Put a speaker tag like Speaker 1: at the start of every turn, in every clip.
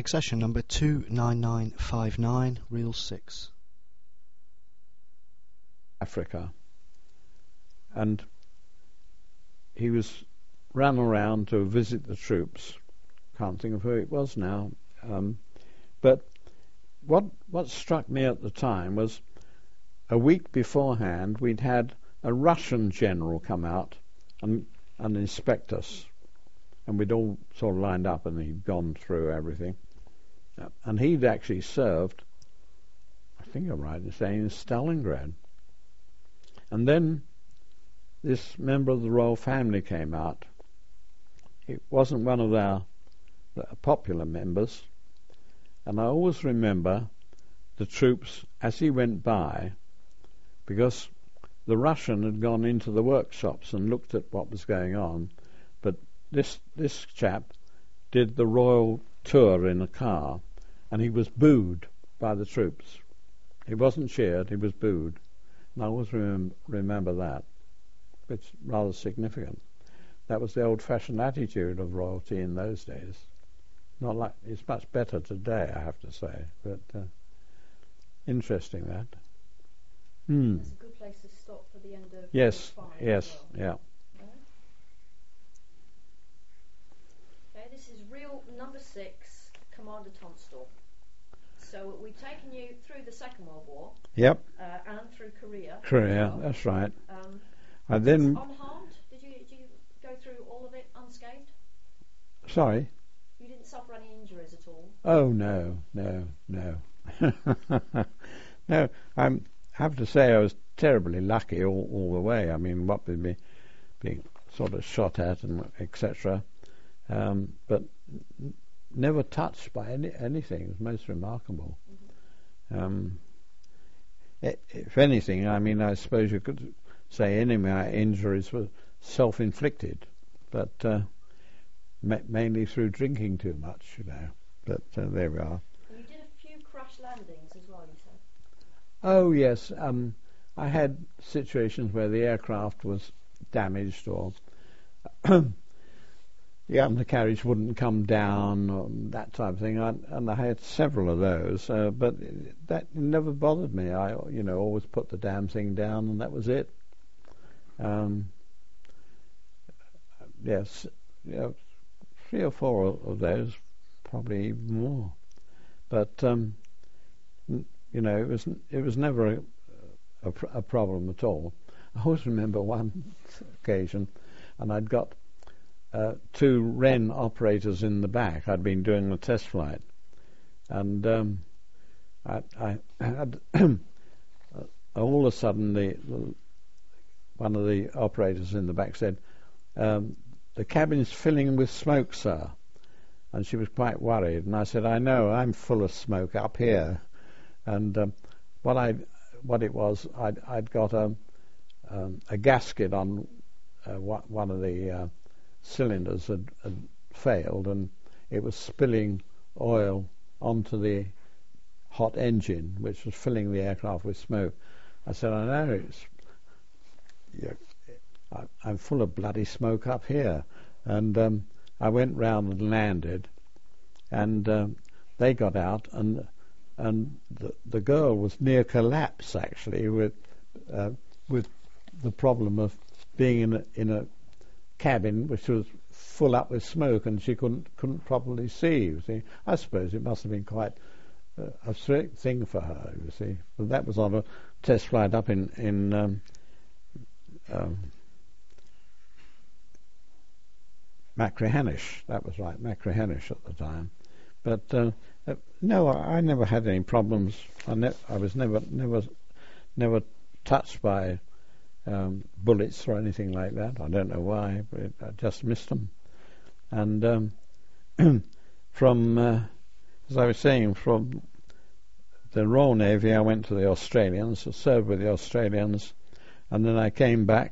Speaker 1: Succession number 29959, reel 6.
Speaker 2: Africa, and he was ran around to visit the troops. Can't think of who it was now, but what struck me at the time was a week beforehand we'd had a Russian general come out and inspect us, and we'd all sort of lined up and he'd gone through everything, and he'd actually served, I think I'm right in saying, in Stalingrad. And then this member of the royal family came out. It wasn't one of our popular members, and I always remember the troops as he went by, because the Russian had gone into the workshops and looked at what was going on, but this chap did the royal tour in a car, and he was booed by the troops. He wasn't cheered, he was booed. And I always remember that. It's rather significant. That was the old-fashioned attitude of royalty in those days. Not like it's much better today, I have to say, but interesting that.
Speaker 3: That's a good place to stop for the end of
Speaker 2: yes,
Speaker 3: well.
Speaker 2: yeah.
Speaker 3: Okay, this is reel number 6, Commander Tunstall. So we've taken you through the Second World War.
Speaker 2: Yep.
Speaker 3: And through Korea.
Speaker 2: Well. That's right.
Speaker 3: And then unharmed? Did you go through all of it unscathed?
Speaker 2: Sorry?
Speaker 3: You didn't suffer any injuries at all?
Speaker 2: Oh, no. No, I have to say I was terribly lucky all the way. I mean, what with me being sort of shot at and etc., but never touched by anything. It was most remarkable. Mm-hmm. If anything, I mean, I suppose you could say any of my injuries were self-inflicted, but mainly through drinking too much, you know. But there we are.
Speaker 3: And you did a few crash landings as well, you said?
Speaker 2: Oh, yes. I had situations where the aircraft was damaged, or the undercarriage wouldn't come down, or that type of thing. And I had several of those, but that never bothered me. I, always put the damn thing down, and that was it. Yes, 3 or 4 of those, probably even more. But it was never a problem at all. I always remember one occasion, and I'd got 2 Wren operators in the back. I'd been doing a test flight, and I had all of a sudden one of the operators in the back said, "The cabin's filling with smoke, sir." And she was quite worried, and I said, "I know, I'm full of smoke up here." And what it was, I'd got a gasket on one of the cylinders had failed, and it was spilling oil onto the hot engine, which was filling the aircraft with smoke. I said, "I know, I'm full of bloody smoke up here." And I went round and landed, and they got out, and the girl was near collapse, actually, with the problem of being in a cabin which was full up with smoke, and she couldn't properly see. You see, I suppose it must have been quite a strict thing for her. You see, but that was on a test flight up in Machrihanish. That was right, Machrihanish at the time. But no, I never had any problems. I was never touched by bullets or anything like that. I don't know why, but I just missed them. And from, as I was saying, from the Royal Navy, I went to the Australians, I served with the Australians, and then I came back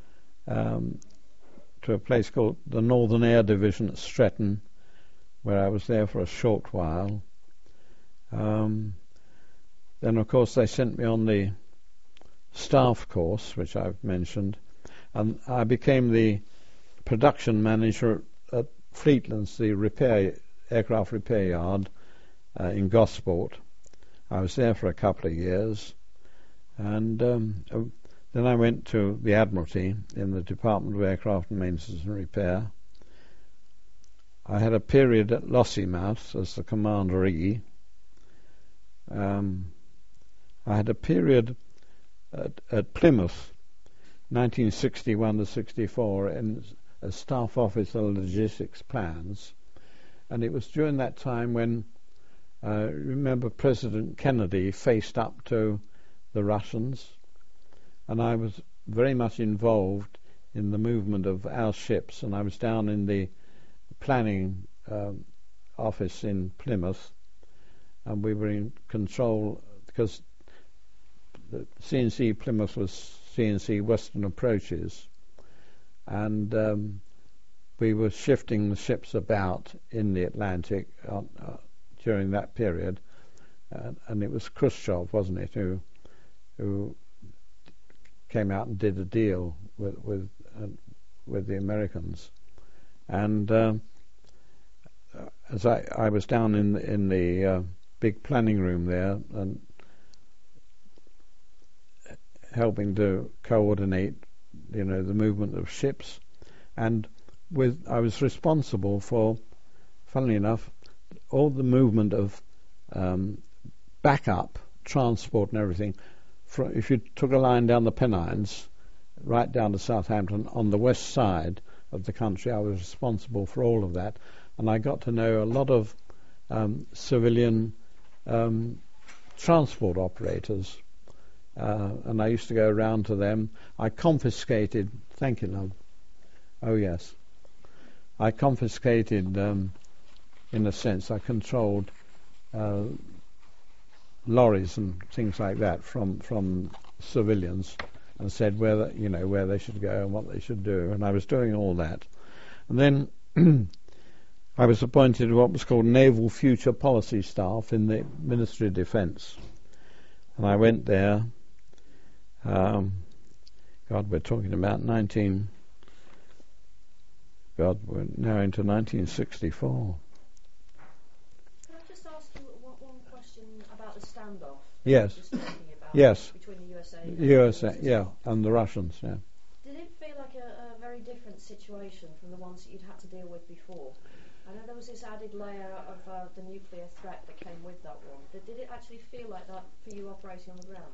Speaker 2: to a place called the Northern Air Division at Stretton, where I was there for a short while. Then, of course, they sent me on the staff course, which I've mentioned, and I became the production manager at Fleetlands, the aircraft repair yard, in Gosport. I was there for a couple of years, and then I went to the Admiralty in the Department of Aircraft and Maintenance and Repair. I had a period at Lossiemouth as the Commander-E. I had a period at Plymouth, 1961 to 64, as Staff Officer Logistics Plans, and it was during that time when, remember, President Kennedy faced up to the Russians, and I was very much involved in the movement of our ships, and I was down in the planning office in Plymouth, and we were in control because the C&C Plymouth was C&C Western Approaches, and we were shifting the ships about in the Atlantic during that period, and it was Khrushchev, wasn't it, who came out and did a deal with the Americans, and as I was down in the big planning room there and helping to coordinate, the movement of ships, and I was responsible for, funnily enough, all the movement of backup transport and everything. If you took a line down the Pennines, right down to Southampton, on the west side of the country, I was responsible for all of that, and I got to know a lot of civilian transport operators. And I used to go around to them. I confiscated, thank you, love. Oh, yes. I confiscated, in a sense, I controlled lorries and things like that from civilians, and said where they should go and what they should do. And I was doing all that. And then I was appointed to what was called Naval Future Policy Staff in the Ministry of Defence. And I went there. We're talking about we're now into 1964.
Speaker 3: Can I just ask you one question about the standoff?
Speaker 2: Yes.
Speaker 3: Just talking about
Speaker 2: Yes.
Speaker 3: Between the USA and
Speaker 2: and the Russians, yeah.
Speaker 3: Did it feel like a very different situation from the ones that you'd had to deal with before? I know there was this added layer of the nuclear threat that came with that one. Did it actually feel like that for you operating on the ground?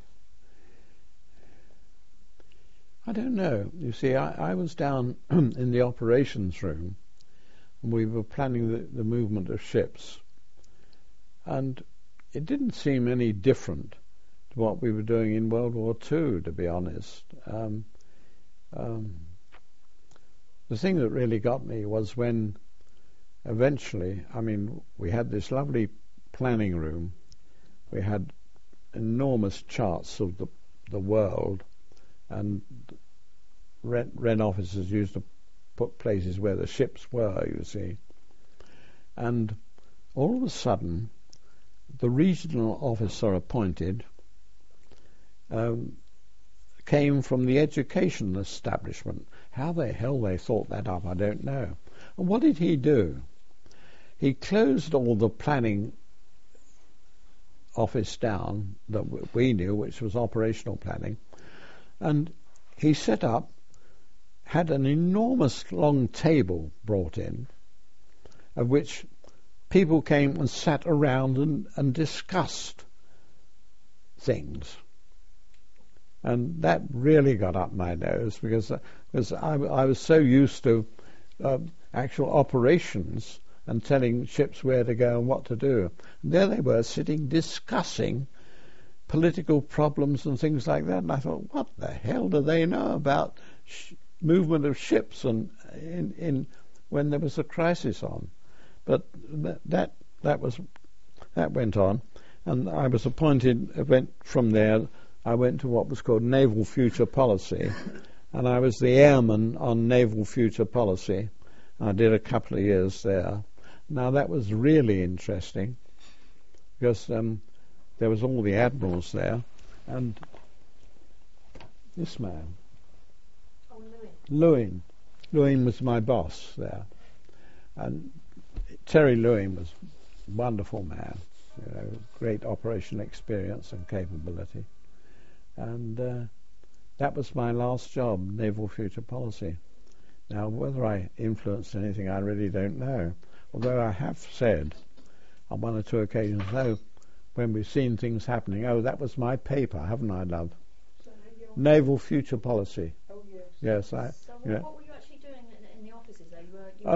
Speaker 2: I don't know. You see, I was down in the operations room, and we were planning the movement of ships, and it didn't seem any different to what we were doing in World War II, to be honest. The thing that really got me was when eventually, we had this lovely planning room. We had enormous charts of the world, and Red officers used to put places where the ships were, you see. And all of a sudden, the regional officer appointed came from the education establishment. How the hell they thought that up, I don't know. And what did he do? He closed all the planning office down that we knew, which was operational planning, and he had an enormous long table brought in, of which people came and sat around and discussed things. And that really got up my nose, because I was so used to actual operations and telling ships where to go and what to do. And there they were sitting discussing political problems and things like that. And I thought, what the hell do they know about movement of ships and in when there was a crisis on? But that went on, and I was appointed. From there, I went to what was called Naval Future Policy, and I was the airman on Naval Future Policy. I did a couple of years there. Now that was really interesting, because there was all the admirals there, and this man, Lewin was my boss there, and Terry Lewin was a wonderful man. great operational experience and capability. And that was my last job, Naval Future Policy. Now, whether I influenced anything, I really don't know. Although I have said on one or two occasions, when we've seen things happening, that was my paper, haven't I, love? Naval Future Policy.
Speaker 4: Oh, yes.
Speaker 2: Yes,
Speaker 3: So what were you actually doing in the offices there?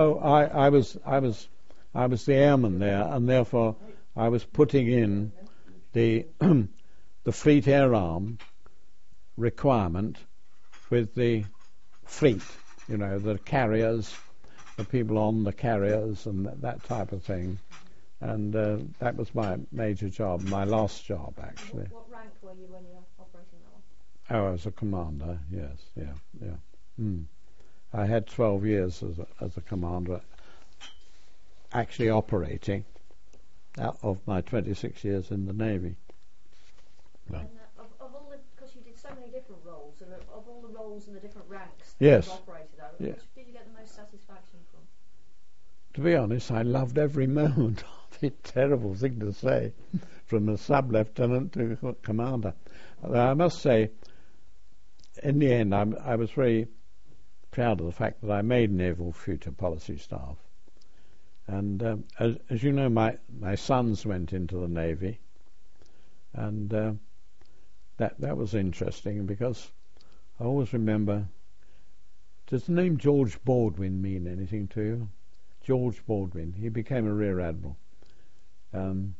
Speaker 2: I was the airman there, and therefore I was putting in the the Fleet Air Arm requirement with the fleet, the carriers, the people on the carriers, and that type of thing. And that was my major job, my last job, actually.
Speaker 3: What rank were you when you were operating that one?
Speaker 2: Oh, as a commander, yes, yeah. I had 12 years as a commander, actually operating, out of my 26 years in the Navy.
Speaker 3: And of all because you did so many different roles, and of all the roles and the different ranks
Speaker 2: Yes.
Speaker 3: you operated at,
Speaker 2: Yes.
Speaker 3: which did you get the most satisfaction from?
Speaker 2: To be honest, I loved every moment of it. Terrible thing to say, from a sub-lieutenant to commander. I must say, in the end, I was very proud of the fact that I made Naval Future Policy staff. And as you know, my sons went into the Navy, and that was interesting because I always remember. Does the name George Baldwin mean anything to you? George Baldwin. He became a Rear Admiral, and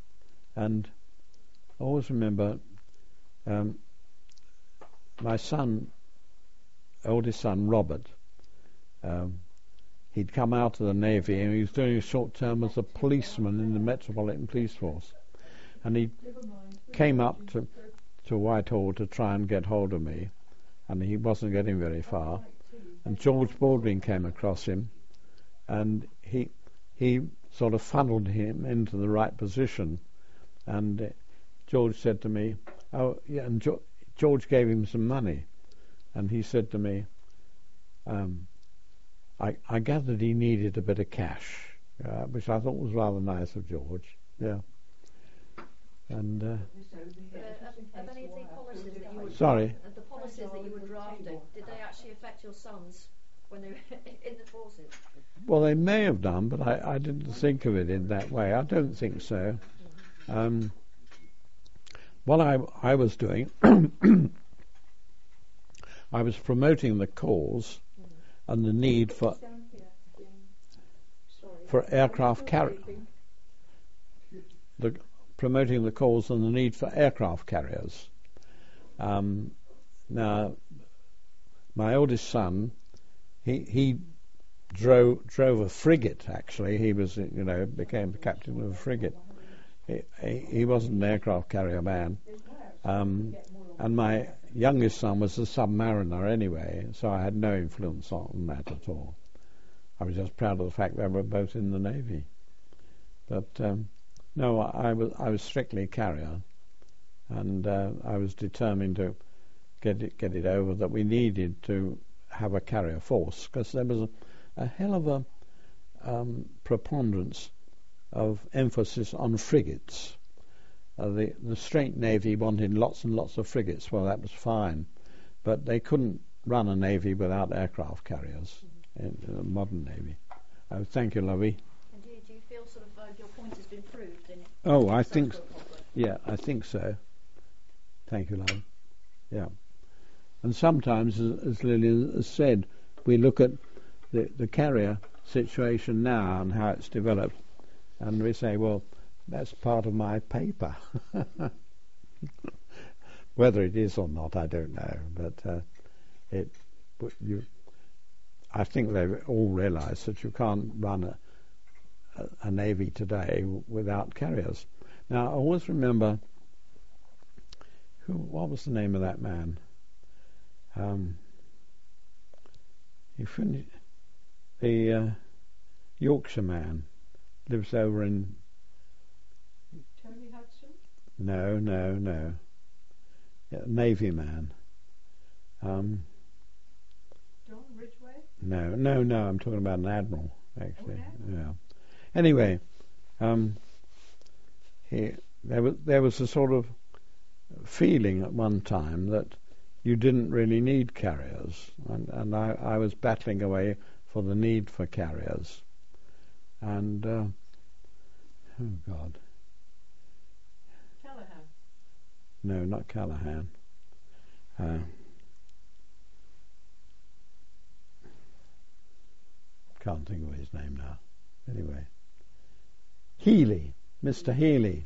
Speaker 2: I always remember my son, oldest son Robert. He'd come out of the Navy and he was doing a short term as a policeman in the Metropolitan Police Force, and he came up to Whitehall to try and get hold of me, and he wasn't getting very far. And George Baldwin came across him, and he sort of funneled him into the right position. And George said to me, "Oh, yeah," and George gave him some money, and he said to me, I gathered he needed a bit of cash, which I thought was rather nice of George. Yeah. And
Speaker 3: Of any of the policies that you were
Speaker 2: sorry.
Speaker 3: the policies that you were drafting, did they actually affect your sons when they were in the forces?
Speaker 2: Well, they may have done, but I didn't think of it in that way. I don't think so. What I was doing, I was promoting the cause and the need for aircraft carriers. Promoting the cause and the need for aircraft carriers. Now, my oldest son, he drove a frigate. Actually, he was, became the captain of a frigate. He wasn't an aircraft carrier man, and my youngest son was a submariner anyway, so I had no influence on that at all. I was just proud of the fact they were both in the Navy. But no, I was strictly carrier, and I was determined to get it over that we needed to have a carrier force, because there was a hell of a preponderance of emphasis on frigates. The Strait Navy wanted lots and lots of frigates. Well, that was fine, but they couldn't run a navy without aircraft carriers in a modern navy. Oh, thank you, lovey.
Speaker 3: And do you feel sort of your point has been proved in
Speaker 2: Oh, I think,
Speaker 3: conflict?
Speaker 2: yeah, I think so. Thank you, lovey. Yeah. And sometimes, as Lily has said, we look at the carrier situation now and how it's developed, and we say, well, that's part of my paper. Whether it is or not, I don't know. But I think they all realise that you can't run a navy today without carriers. Now, I always remember what was the name of that man? He finished the Yorkshire man, lives over in.
Speaker 4: Tony Hudson?
Speaker 2: No. Yeah, Navy man.
Speaker 4: John Ridgway?
Speaker 2: No. I'm talking about an admiral, actually. Yeah. Anyway, there was a sort of feeling at one time that you didn't really need carriers, and I was battling away for the need for carriers. And oh God,
Speaker 4: Callahan.
Speaker 2: no, not Callahan. Can't think of his name now. Anyway, Healy, Mr. Healy.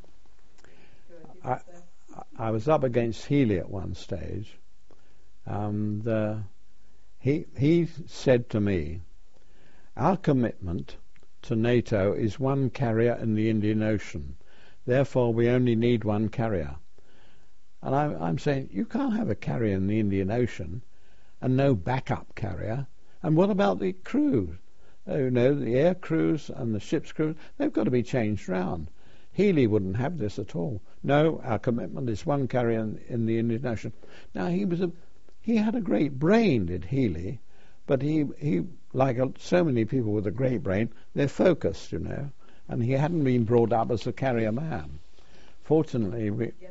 Speaker 2: I was up against Healy at one stage, and he said to me, "Our commitment to NATO is one carrier in the Indian Ocean. Therefore, we only need one carrier." And I'm saying, you can't have a carrier in the Indian Ocean and no backup carrier. And what about the crew? Oh, no, the air crews and the ship's crews, they've got to be changed round. Healy wouldn't have this at all. No, our commitment is one carrier in the Indian Ocean. Now, he had a great brain, did Healy, but he like so many people with a great brain, they're focused, you know, and he hadn't been brought up as a carrier man. Fortunately,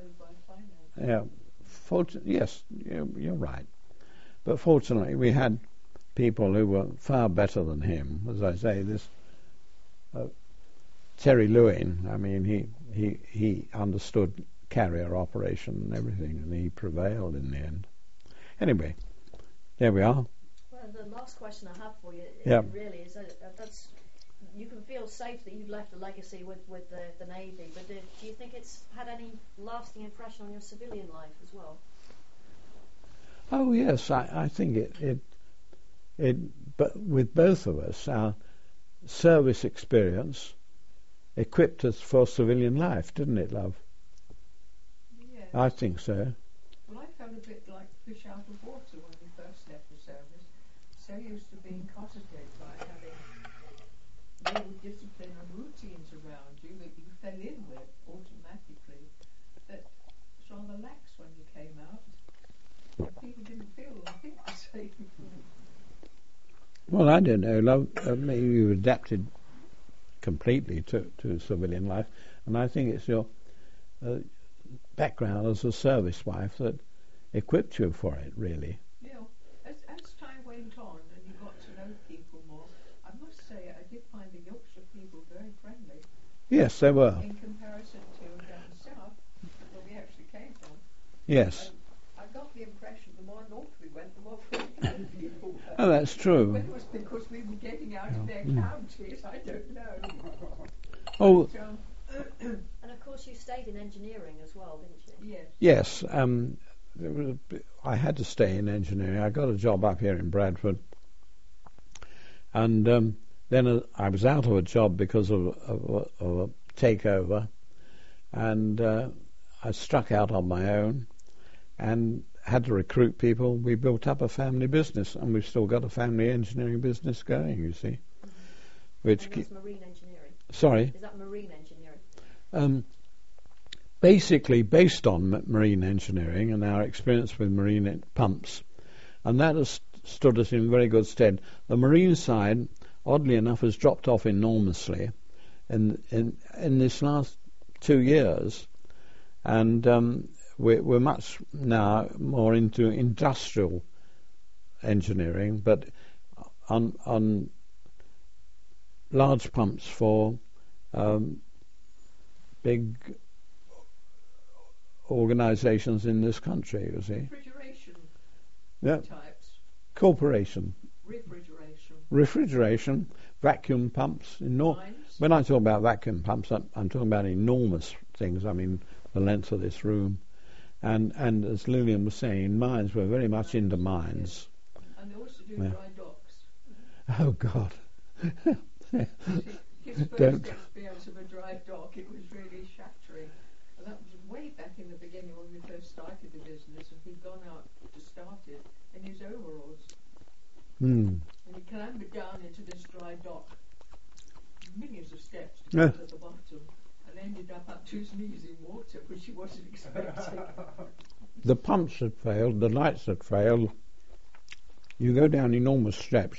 Speaker 2: yes, you're right. But fortunately, we had people who were far better than him. As I say, this Terry Lewin, I mean, he understood carrier operation and everything, and he prevailed in the end. Anyway, there we are.
Speaker 3: Well, the last question I have for you really is that's you can feel safe that you've left a legacy with the Navy, but do you think it's had any lasting impression on your civilian life as well?
Speaker 2: Oh yes, I think it. But with both of us, our service experience equipped us for civilian life, didn't it, love?
Speaker 4: Yeah.
Speaker 2: I think so.
Speaker 4: Well, I felt a bit like fish out of water when we first left the service. So used to being cosseted by having real discipline and routines around you that you fell in with automatically, that it's rather lax when you came out. People didn't feel or think the same.
Speaker 2: Well, I don't know, love. Maybe you adapted completely to civilian life, and I think it's your background as a service wife that equipped you for it, really.
Speaker 4: Yeah, as time went on and you got to know people more, I must say I did find the Yorkshire people very friendly.
Speaker 2: Yes, they were.
Speaker 4: In comparison to down south, where we actually came from.
Speaker 2: Yes.
Speaker 4: I got the impression the more north we went, the more friendly people were.
Speaker 2: Oh, that's true.
Speaker 4: Whether it was because we were getting out of their counties, I don't know.
Speaker 2: Oh,
Speaker 3: And of course you stayed in engineering as well, didn't you?
Speaker 2: yes.
Speaker 4: Yes.
Speaker 2: I had to stay in engineering. I got a job up here in Bradford, and then I was out of a job because of a takeover, and I struck out on my own and had to recruit people. We built up a family business, and we've still got a family engineering business going, you see.
Speaker 3: Mm-hmm.
Speaker 2: Which
Speaker 3: and that's marine engineering.
Speaker 2: Sorry?
Speaker 3: Is that marine engineering?
Speaker 2: Basically based on marine engineering and our experience with marine pumps, and that has stood us in very good stead. The marine side, oddly enough, has dropped off enormously in this last 2 years, and we're much now more into industrial engineering, but on large pumps for big organisations in this country, you see.
Speaker 4: Refrigeration types.
Speaker 2: Corporation.
Speaker 4: Refrigeration.
Speaker 2: Vacuum pumps.
Speaker 4: Mines.
Speaker 2: When I talk about vacuum pumps, I'm talking about enormous things. I mean, the length of this room. And as Lillian was saying, mines, we're very much into mines.
Speaker 4: And they also do dry docks.
Speaker 2: Oh, God.
Speaker 4: His first experience of a dry dock, it was really shattering. And that was way back in the beginning when we first started the business, and he'd gone out to start it in his overalls. And he clambered down into this dry dock, millions of steps to get to the bottom, and ended up to his knees in water, which he wasn't expecting.
Speaker 2: The pumps had failed, the lights had failed. You go down enormous steps.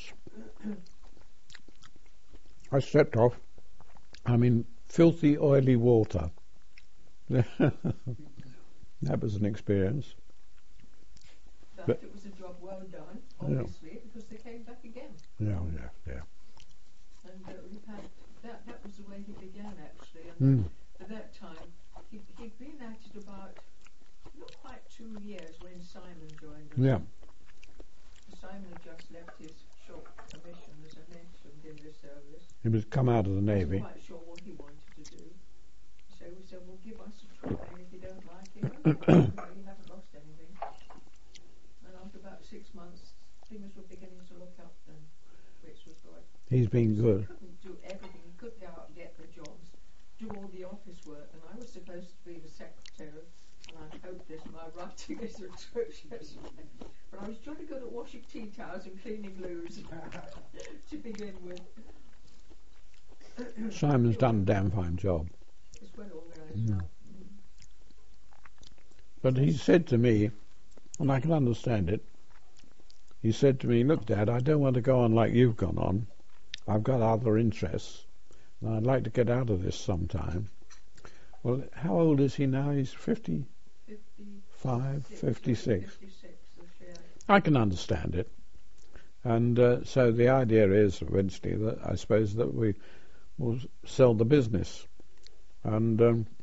Speaker 2: I stepped off. I'm in filthy, oily water. That was an experience.
Speaker 4: But it was a job well done, obviously, because they came back again.
Speaker 2: Yeah.
Speaker 4: And we've had that was the way he began, actually. And at that time, he'd been at it about not quite 2 years when Simon joined us.
Speaker 2: Yeah.
Speaker 4: Simon had just left his short commission, as I mentioned, in the service.
Speaker 2: He was come out of the Navy.
Speaker 4: Wasn't quite sure what he wanted to do. So we said, well, give us a try, and if you don't like it, okay, you haven't lost anything. And after about 6 months, things were beginning to look up, and Fritz was good.
Speaker 2: He's been good.
Speaker 4: He couldn't do everything. He couldn't go out and get the jobs, do all the office work, and I was supposed to be the secretary, and I hope this, my writing is atrocious. But I was jolly good at washing tea towels and cleaning loos to begin with.
Speaker 2: Simon's done a damn fine job.
Speaker 4: It's well organised now.
Speaker 2: But he said to me, and I can understand it, he said to me, look, Dad, I don't want to go on like you've gone on. I've got other interests, and I'd like to get out of this sometime. Well, how old is he now? He's 55, 56.
Speaker 4: 56 this year.
Speaker 2: I can understand it. And so the idea is eventually that I suppose that we will sell the business. And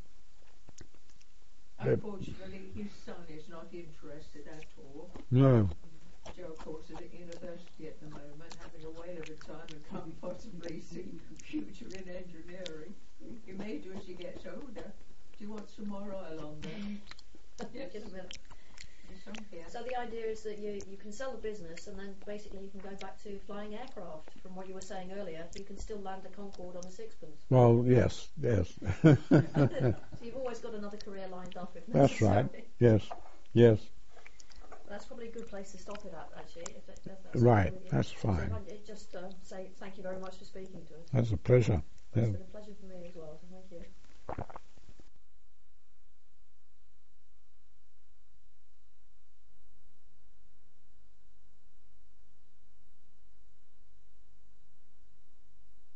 Speaker 4: unfortunately, his son is not interested at all.
Speaker 2: no,
Speaker 4: Joe, of course, is at university at the moment, having a whale of a time and can't possibly see future in engineering. He may do as he gets older. Do you want some more oil on there? Yes.
Speaker 3: In a minute.
Speaker 4: There's some here.
Speaker 3: So the idea is that you can sell the business, and then basically you can go back to flying aircraft. From what you were saying earlier, you can still land a Concorde on a sixpence.
Speaker 2: well, yes.
Speaker 3: So you've always got another career lined up if
Speaker 2: That's
Speaker 3: necessary.
Speaker 2: right. Yes.
Speaker 3: That's probably a good place to stop it at, actually. If that's
Speaker 2: Right,
Speaker 3: okay with you.
Speaker 2: that's
Speaker 3: So
Speaker 2: fine.
Speaker 3: if I just say thank you very much for speaking to us.
Speaker 2: That's a pleasure.
Speaker 3: It's
Speaker 2: Yeah.
Speaker 3: been a pleasure for me as well.